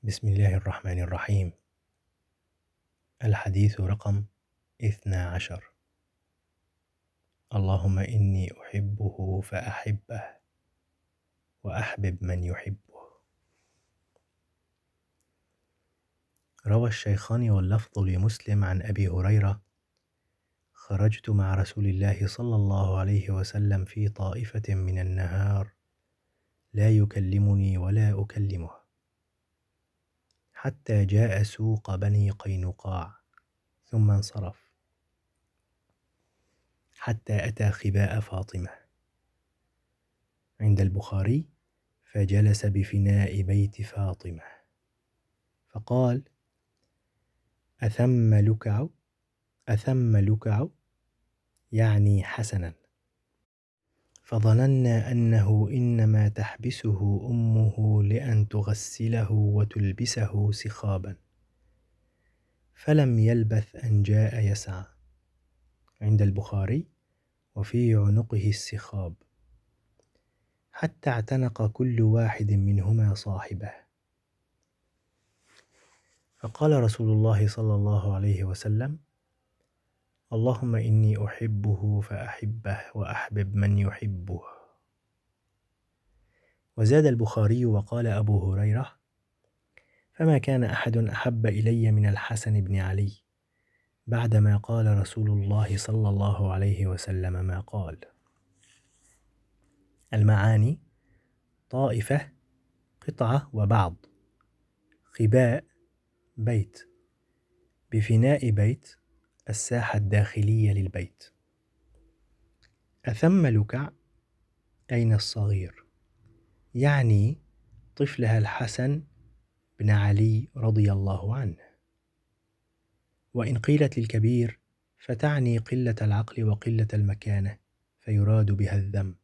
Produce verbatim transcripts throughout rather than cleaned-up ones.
بسم الله الرحمن الرحيم. الحديث رقم اثنا عشر. اللهم إني أحبه فأحبه وأحبب من يحبه. روى الشيخان واللفظ لمسلم عن أبي هريرة: خرجت مع رسول الله صلى الله عليه وسلم في طائفة من النهار لا يكلمني ولا أكلمه، حتى جاء سوق بني قينقاع ثم انصرف، حتى أتى خباء فاطمة عند البخاري، فجلس بفناء بيت فاطمة فقال: أثم لكع أثم لكع يعني حسنا، فظننا أنه إنما تحبسه أمه لأن تغسله وتلبسه سخابا، فلم يلبث أن جاء يسعى عند البخاري وفي عنقه السخاب، حتى اعتنق كل واحد منهما صاحبه، فقال رسول الله صلى الله عليه وسلم: اللهم إني أحبه فأحبه وأحبب من يحبه. وزاد البخاري وقال أبو هريرة: فما كان أحد أحب إلي من الحسن بن علي بعدما قال رسول الله صلى الله عليه وسلم ما قال. المعاني: طائفة قطعة وبعض، خباء بيت، بفناء بيت الساحة الداخلية للبيت. أثم لكع أين الصغير، يعني طفلها الحسن بن علي رضي الله عنه، وإن قيلت للكبير فتعني قلة العقل وقلة المكانة، فيراد بها الذم.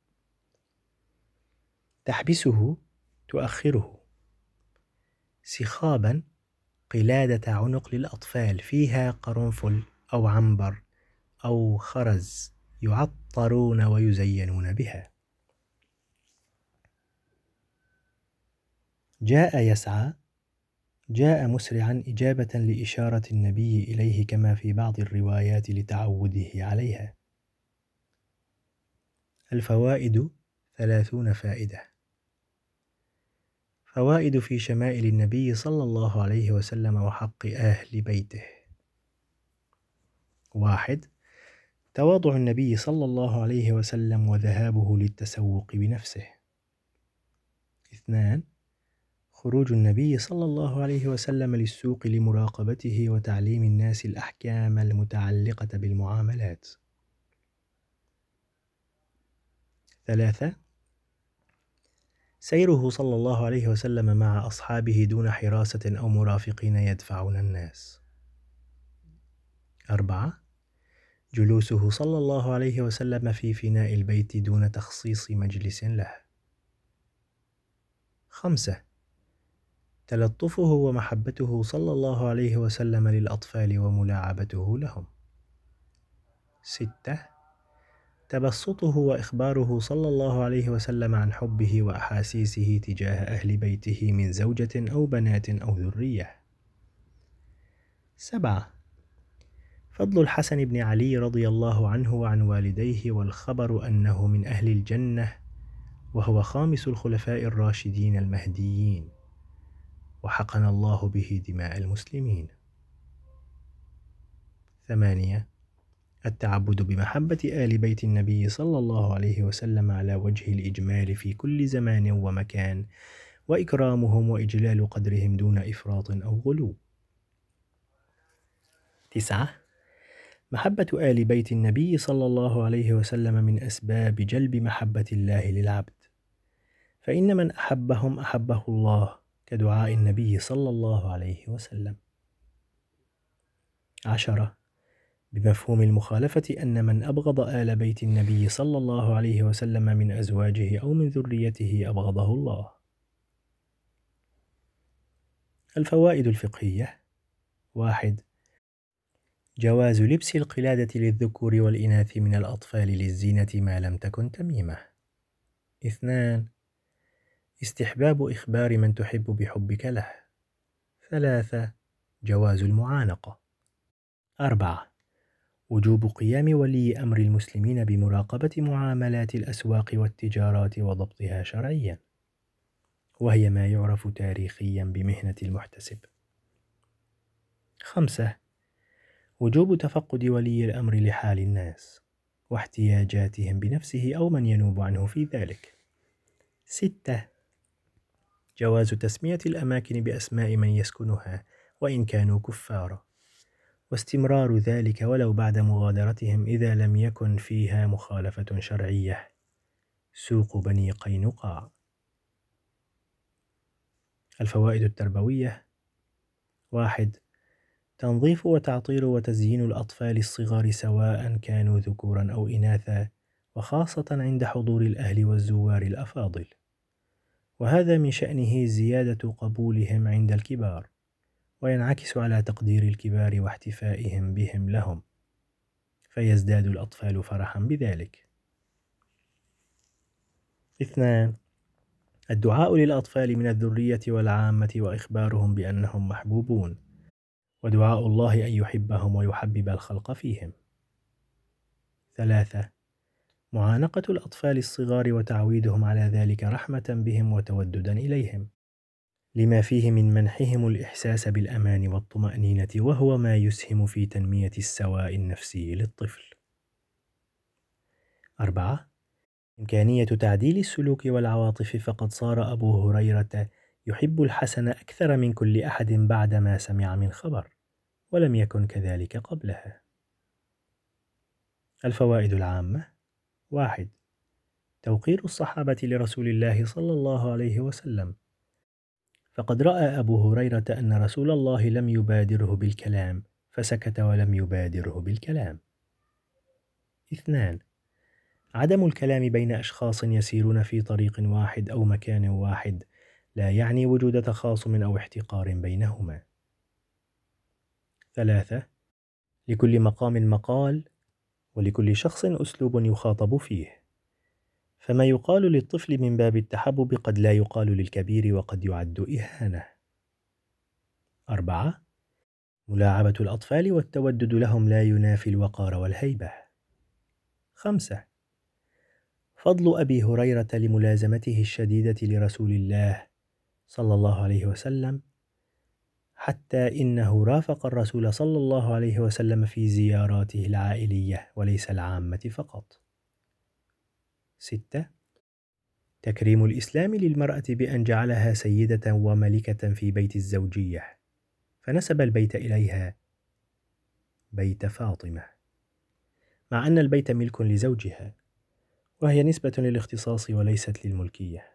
تحبسه تؤخره. سخابا قلادة عنق للأطفال فيها قرنفل أو عنبر أو خرز يعطرون ويزينون بها. جاء يسعى، جاء مسرعا إجابة لإشارة النبي إليه كما في بعض الروايات لتعوده عليها. الفوائد ثلاثون فائدة. فوائد في شمائل النبي صلى الله عليه وسلم وحق أهل بيته. واحد: تواضع النبي صلى الله عليه وسلم وذهابه للتسوق بنفسه. اثنان: خروج النبي صلى الله عليه وسلم للسوق لمراقبته وتعليم الناس الأحكام المتعلقة بالمعاملات. ثلاثة: سيره صلى الله عليه وسلم مع أصحابه دون حراسة أو مرافقين يدفعون الناس. أربعة: جلوسه صلى الله عليه وسلم في فناء البيت دون تخصيص مجلس له. خمسة: تلطفه ومحبته صلى الله عليه وسلم للأطفال وملاعبته لهم. ستة: تبسطه وإخباره صلى الله عليه وسلم عن حبه وأحاسيسه تجاه أهل بيته من زوجة أو بنات أو ذرية. سبعة: فضل الحسن بن علي رضي الله عنه وعن والديه، والخبر أنه من أهل الجنة وهو خامس الخلفاء الراشدين المهديين، وحقن الله به دماء المسلمين. ثمانية: التعبد بمحبة آل بيت النبي صلى الله عليه وسلم على وجه الإجمال في كل زمان ومكان، وإكرامهم وإجلال قدرهم دون إفراط أو غلو. تسعة: محبة آل بيت النبي صلى الله عليه وسلم من أسباب جلب محبة الله للعبد، فإن من أحبهم أحبه الله، كدعاء النبي صلى الله عليه وسلم. عشرة: بمفهوم المخالفة أن من أبغض آل بيت النبي صلى الله عليه وسلم من أزواجه أو من ذريته أبغضه الله. الفوائد الفقهية. واحد: جواز لبس القلادة للذكور والإناث من الأطفال للزينة ما لم تكن تميمة. اثنان: استحباب إخبار من تحب بحبك له. ثلاثة. جواز المعانقة. أربعة. وجوب قيام ولي أمر المسلمين بمراقبة معاملات الأسواق والتجارات وضبطها شرعيا، وهي ما يعرف تاريخيا بمهنة المحتسب. خمسة. وجوب تفقد ولي الأمر لحال الناس واحتياجاتهم بنفسه أو من ينوب عنه في ذلك. ستة. جواز تسمية الأماكن بأسماء من يسكنها وإن كانوا كفارا، واستمرار ذلك ولو بعد مغادرتهم إذا لم يكن فيها مخالفة شرعية. سوق بني قينقاع. الفوائد التربوية. واحد. تنظيف وتعطير وتزيين الأطفال الصغار سواء كانوا ذكورا أو إناثا، وخاصة عند حضور الأهل والزوار الأفاضل، وهذا من شأنه زيادة قبولهم عند الكبار، وينعكس على تقدير الكبار واحتفائهم بهم لهم، فيزداد الأطفال فرحا بذلك. اثنان. الدعاء للأطفال من الذرية والعامة وإخبارهم بأنهم محبوبون، ودعاء الله أن يحبهم ويحبب الخلق فيهم. ثلاثة. معانقة الأطفال الصغار وتعويدهم على ذلك رحمة بهم وتوددا إليهم، لما فيه من منحهم الإحساس بالأمان والطمأنينة، وهو ما يسهم في تنمية السواء النفسي للطفل. أربعة. إمكانية تعديل السلوك والعواطف، فقد صار أبو هريرة يحب الحسن أكثر من كل أحد بعدما سمع من خبر، ولم يكن كذلك قبلها. الفوائد العامة. واحد. توقير الصحابة لرسول الله صلى الله عليه وسلم، فقد رأى أبو هريرة أن رسول الله لم يبادره بالكلام فسكت ولم يبادره بالكلام. اثنان. عدم الكلام بين أشخاص يسيرون في طريق واحد أو مكان واحد لا يعني وجود تخاصم أو احتقار بينهما. ثلاثة. لكل مقام مقال، ولكل شخص أسلوب يخاطب فيه، فما يقال للطفل من باب التحبب قد لا يقال للكبير وقد يعد إهانة. أربعة. ملاعبة الأطفال والتودد لهم لا ينافي الوقار والهيبة. خمسة. فضل أبي هريرة لملازمته الشديدة لرسول الله صلى الله عليه وسلم، حتى إنه رافق الرسول صلى الله عليه وسلم في زياراته العائلية وليس العامة فقط. ستة. تكريم الإسلام للمرأة بأن جعلها سيدة وملكة في بيت الزوجية، فنسب البيت إليها بيت فاطمة، مع أن البيت ملك لزوجها، وهي نسبة للاختصاص وليست للملكية.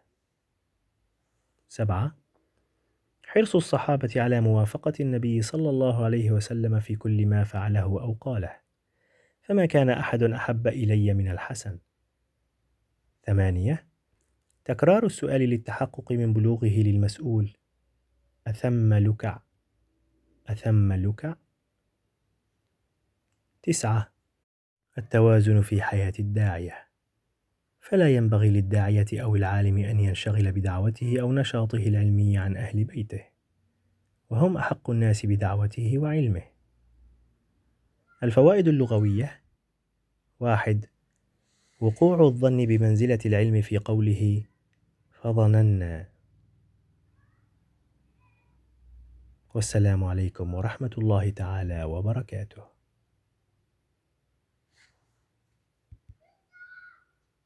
سبعة. حرص الصحابة على موافقة النبي صلى الله عليه وسلم في كل ما فعله أو قاله، فما كان أحد أحب إلي من الحسن. ثمانية. تكرار السؤال للتحقق من بلوغه للمسؤول: أثم لكع أثم لكع. تسعة. التوازن في حياة الداعية، فلا ينبغي للداعية أو العالم أن ينشغل بدعوته أو نشاطه العلمي عن أهل بيته، وهم أحق الناس بدعوته وعلمه. الفوائد اللغوية. واحد. وقوع الظن بمنزلة العلم في قوله فظننا. والسلام عليكم ورحمة الله تعالى وبركاته.